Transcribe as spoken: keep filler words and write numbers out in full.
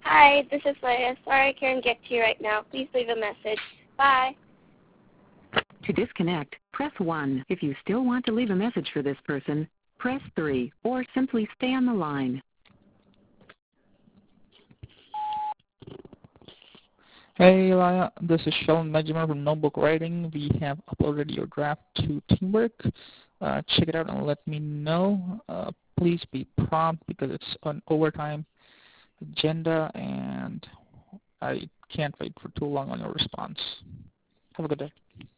Hi, this is Leia. Sorry I can't get to you right now. Please leave a message. Bye. To disconnect, press one. If you still want to leave a message for this person, press three, or simply stay on the line. Hey, Elia, this is Sheldon Benjamin from Notebook Writing. We have uploaded your draft to Teamwork. Uh, check it out and let me know. Uh, please be prompt because it's an overtime agenda and I can't wait for too long on your response. Have a good day.